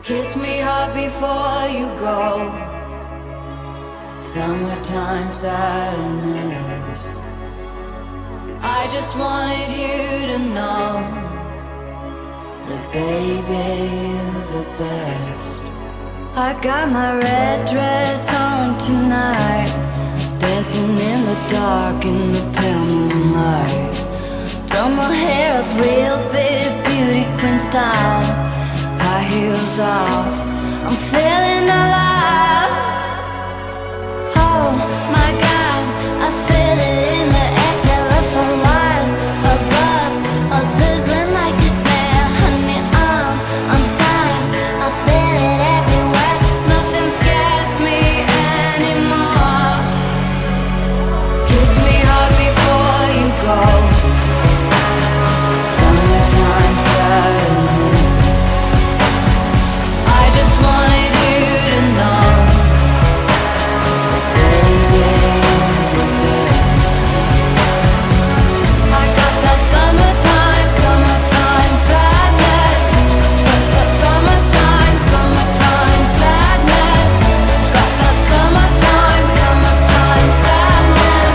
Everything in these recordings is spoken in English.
Kiss me hard before you go. Summertime sadness. I just wanted you to know that baby, you're the best. I got my red dress on tonight, dancing in the dark in the pale moonlight. Done my hair up real big, beauty queen style. High heels off, I'm feeling alive. Oh my God, I feel it in the air. Telephone wires above, all sizzling like a snare. Honey, I'm on fire, I feel it everywhere. Nothing scares me anymore. Kiss me hard before you go. Summertime sadness. I just wanted you to know that baby, you're the best. I got that summertime, summertime sadness. Summertime, summertime sadness. Got that summertime, summertime sadness.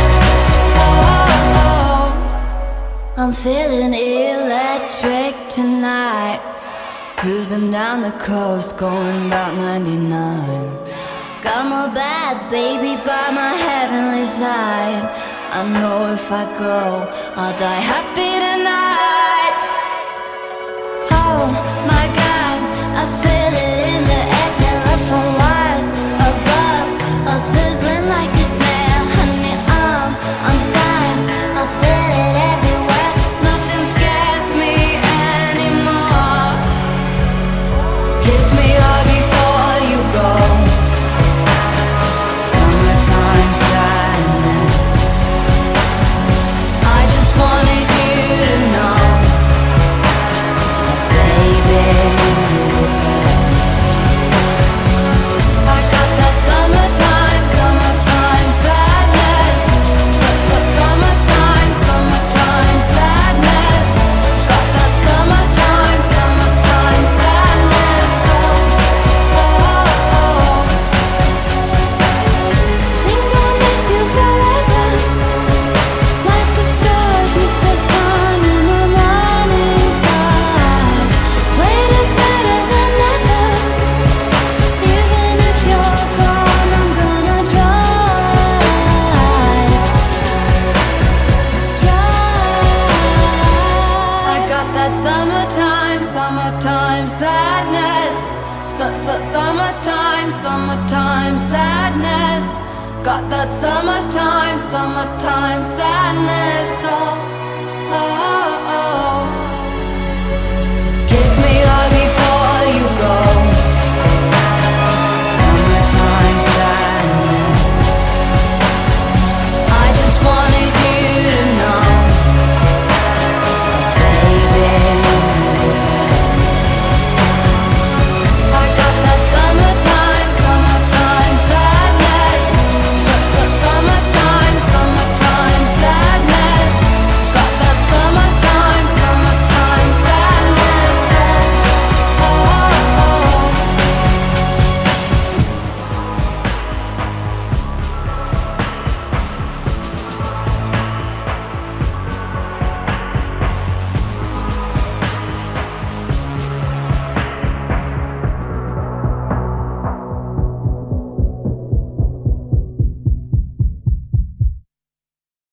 Oh, I'm feeling electric tonight. Cruising down the coast, going about 99. Got my bad baby by my heavenly side. I know if I go, I'll die happy tonight. Oh my God, I feel it in the air. Telephone wires above, all sizzling like a snare. Honey, I'm on fire, I feel it everywhere. Nothing scares me anymore. Kiss me hard before you go. Summertime sadness. I just wanted you to know that baby, you're the best. I got that summertime, summertime sadness. Summertime, summertime sadness. Got that summertime, summertime sadness. Think I'll miss you forever, like the stars miss the sun in the morning sky. Wait is better than never. Even if you're gone, I'm gonna try. I got that summertime, summertime sadness. Summertime, summertime sadness. Got that summertime, summertime sadness. Oh, oh, oh.